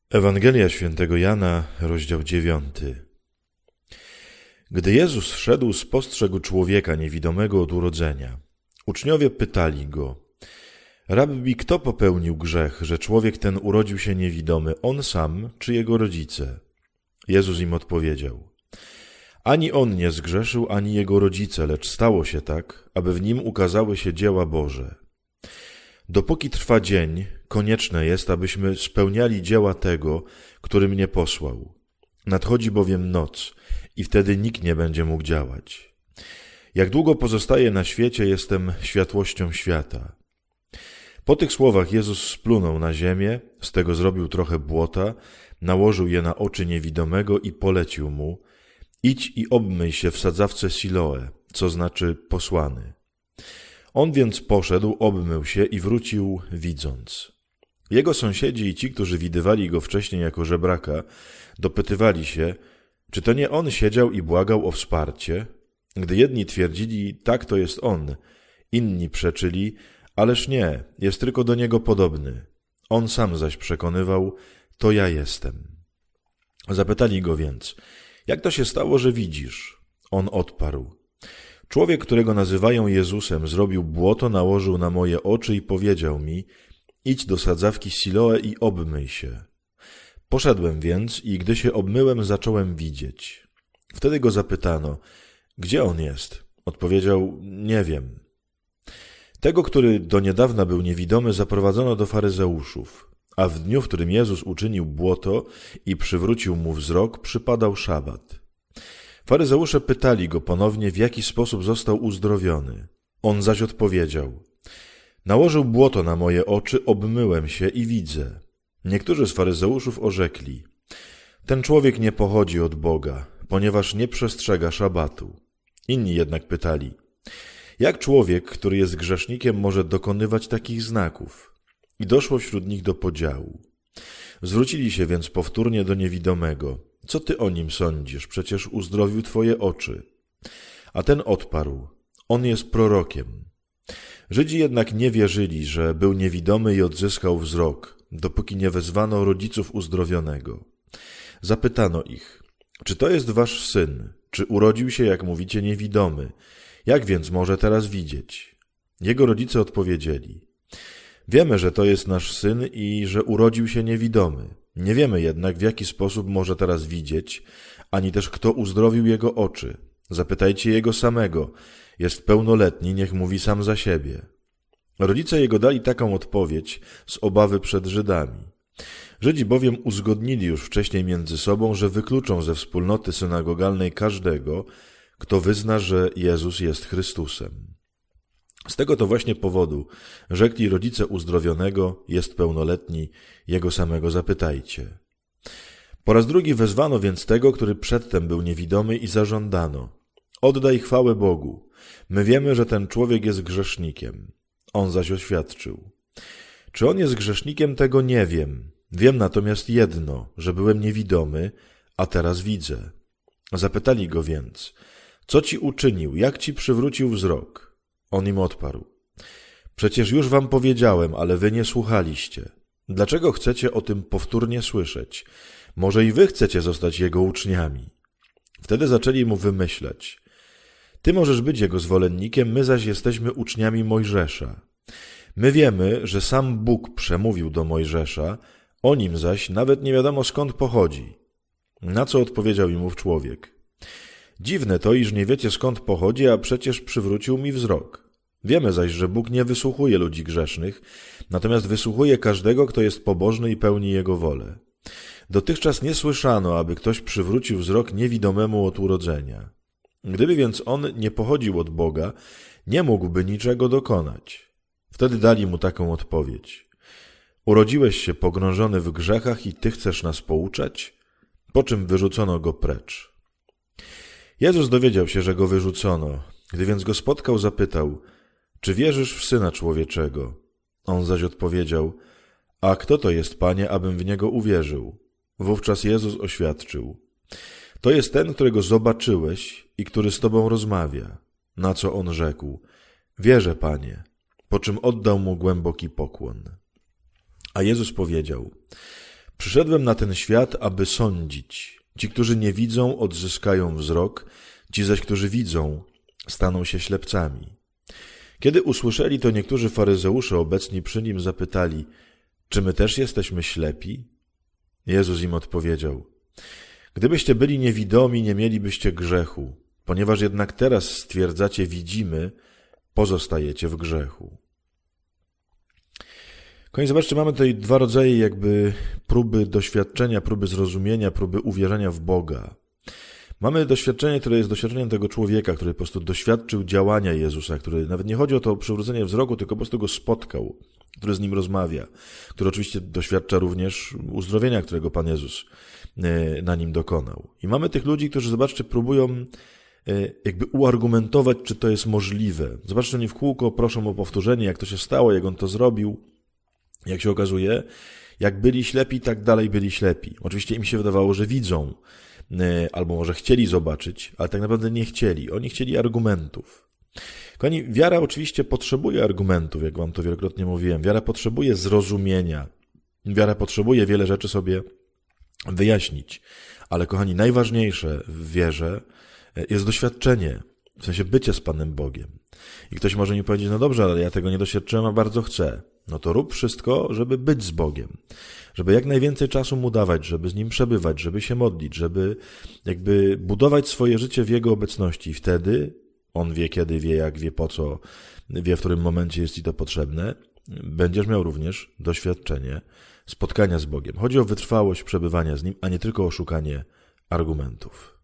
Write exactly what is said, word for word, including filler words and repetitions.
Ewangelia Świętego Jana, rozdział dziewiąty. Gdy Jezus szedł, spostrzegł człowieka niewidomego od urodzenia. Uczniowie pytali go: Rabbi, kto popełnił grzech, że człowiek ten urodził się niewidomy, on sam czy jego rodzice? Jezus im odpowiedział: Ani on nie zgrzeszył, ani jego rodzice, lecz stało się tak, aby w nim ukazały się dzieła Boże. Dopóki trwa dzień, konieczne jest, abyśmy spełniali dzieła tego, który mnie posłał. Nadchodzi bowiem noc i wtedy nikt nie będzie mógł działać. Jak długo pozostaję na świecie, jestem światłością świata. Po tych słowach Jezus splunął na ziemię, z tego zrobił trochę błota, nałożył je na oczy niewidomego i polecił mu: idź i obmyj się w sadzawce Siloe, co znaczy posłany. On więc poszedł, obmył się i wrócił widząc. Jego sąsiedzi i ci, którzy widywali go wcześniej jako żebraka, dopytywali się, czy to nie on siedział i błagał o wsparcie? Gdy jedni twierdzili, tak, to jest on, inni przeczyli, ależ nie, jest tylko do niego podobny. On sam zaś przekonywał, to ja jestem. Zapytali go więc, jak to się stało, że widzisz? On odparł: Człowiek, którego nazywają Jezusem, zrobił błoto, nałożył na moje oczy i powiedział mi: idź do sadzawki Siloe i obmyj się. Poszedłem więc i gdy się obmyłem, zacząłem widzieć. Wtedy go zapytano: gdzie on jest? Odpowiedział: nie wiem. Tego, który do niedawna był niewidomy, zaprowadzono do faryzeuszów, a w dniu, w którym Jezus uczynił błoto i przywrócił mu wzrok, przypadał szabat. Faryzeusze pytali go ponownie, w jaki sposób został uzdrowiony. On zaś odpowiedział: nałożył błoto na moje oczy, obmyłem się i widzę. Niektórzy z faryzeuszów orzekli: ten człowiek nie pochodzi od Boga, ponieważ nie przestrzega szabatu. Inni jednak pytali: jak człowiek, który jest grzesznikiem, może dokonywać takich znaków? I doszło wśród nich do podziału. Zwrócili się więc powtórnie do niewidomego: co ty o nim sądzisz? Przecież uzdrowił twoje oczy. A ten odparł: on jest prorokiem. Żydzi jednak nie wierzyli, że był niewidomy i odzyskał wzrok, dopóki nie wezwano rodziców uzdrowionego. Zapytano ich: czy to jest wasz syn? Czy urodził się, jak mówicie, niewidomy? Jak więc może teraz widzieć? Jego rodzice odpowiedzieli: wiemy, że to jest nasz syn i że urodził się niewidomy. Nie wiemy jednak, w jaki sposób może teraz widzieć, ani też kto uzdrowił jego oczy. Zapytajcie jego samego. Jest pełnoletni, niech mówi sam za siebie. Rodzice jego dali taką odpowiedź z obawy przed Żydami. Żydzi bowiem uzgodnili już wcześniej między sobą, że wykluczą ze wspólnoty synagogalnej każdego, kto wyzna, że Jezus jest Chrystusem. Z tego to właśnie powodu rzekli rodzice uzdrowionego: jest pełnoletni, jego samego zapytajcie. Po raz drugi wezwano więc tego, który przedtem był niewidomy, i zażądano: oddaj chwałę Bogu. My wiemy, że ten człowiek jest grzesznikiem. On zaś oświadczył: czy on jest grzesznikiem, tego nie wiem. Wiem natomiast jedno, że byłem niewidomy, a teraz widzę. Zapytali go więc: co ci uczynił, jak ci przywrócił wzrok? On im odparł: przecież już wam powiedziałem, ale wy nie słuchaliście. Dlaczego chcecie o tym powtórnie słyszeć? Może i wy chcecie zostać jego uczniami. Wtedy zaczęli mu wymyślać: ty możesz być jego zwolennikiem, my zaś jesteśmy uczniami Mojżesza. My wiemy, że sam Bóg przemówił do Mojżesza, o nim zaś nawet nie wiadomo skąd pochodzi. Na co odpowiedział im ów człowiek: dziwne to, iż nie wiecie skąd pochodzi, a przecież przywrócił mi wzrok. Wiemy zaś, że Bóg nie wysłuchuje ludzi grzesznych, natomiast wysłuchuje każdego, kto jest pobożny i pełni Jego wolę. Dotychczas nie słyszano, aby ktoś przywrócił wzrok niewidomemu od urodzenia. Gdyby więc on nie pochodził od Boga, nie mógłby niczego dokonać. Wtedy dali mu taką odpowiedź: urodziłeś się pogrążony w grzechach i ty chcesz nas pouczać? Po czym wyrzucono go precz. Jezus dowiedział się, że go wyrzucono. Gdy więc go spotkał, zapytał: czy wierzysz w Syna Człowieczego? On zaś odpowiedział: a kto to jest, Panie, abym w Niego uwierzył? Wówczas Jezus oświadczył: to jest ten, którego zobaczyłeś i który z tobą rozmawia. Na co on rzekł: wierzę, Panie. Po czym oddał mu głęboki pokłon. A Jezus powiedział: Przyszedłem na ten świat, aby sądzić. Ci, którzy nie widzą, odzyskają wzrok, ci zaś, którzy widzą, staną się ślepcami. Kiedy usłyszeli to, niektórzy faryzeusze obecni przy nim zapytali, czy my też jesteśmy ślepi? Jezus im odpowiedział, gdybyście byli niewidomi, nie mielibyście grzechu, ponieważ jednak teraz stwierdzacie widzimy, pozostajecie w grzechu. Kochani, zobaczcie, mamy tutaj dwa rodzaje jakby próby doświadczenia, próby zrozumienia, próby uwierzenia w Boga. Mamy doświadczenie, które jest doświadczeniem tego człowieka, który po prostu doświadczył działania Jezusa, który nawet nie chodzi o to przywrócenie wzroku, tylko po prostu go spotkał, który z nim rozmawia, który oczywiście doświadcza również uzdrowienia, którego Pan Jezus na nim dokonał. I mamy tych ludzi, którzy, zobaczcie, próbują jakby uargumentować, czy to jest możliwe. Zobaczcie, oni w kółko proszą o powtórzenie, jak to się stało, jak on to zrobił. Jak się okazuje, jak byli ślepi, tak dalej byli ślepi. Oczywiście im się wydawało, że widzą, albo może chcieli zobaczyć, ale tak naprawdę nie chcieli. Oni chcieli argumentów. Kochani, wiara oczywiście potrzebuje argumentów, jak wam to wielokrotnie mówiłem. Wiara potrzebuje zrozumienia. Wiara potrzebuje wiele rzeczy sobie wyjaśnić. Ale kochani, najważniejsze w wierze jest doświadczenie, w sensie bycie z Panem Bogiem. I ktoś może mi powiedzieć, no dobrze, ale ja tego nie doświadczyłem, a bardzo chcę. No to rób wszystko, żeby być z Bogiem. Żeby jak najwięcej czasu Mu dawać, żeby z Nim przebywać, żeby się modlić, żeby jakby budować swoje życie w Jego obecności. I wtedy On wie kiedy, wie jak, wie po co, wie w którym momencie jest Ci to potrzebne. Będziesz miał również doświadczenie spotkania z Bogiem. Chodzi o wytrwałość przebywania z Nim, a nie tylko o szukanie argumentów.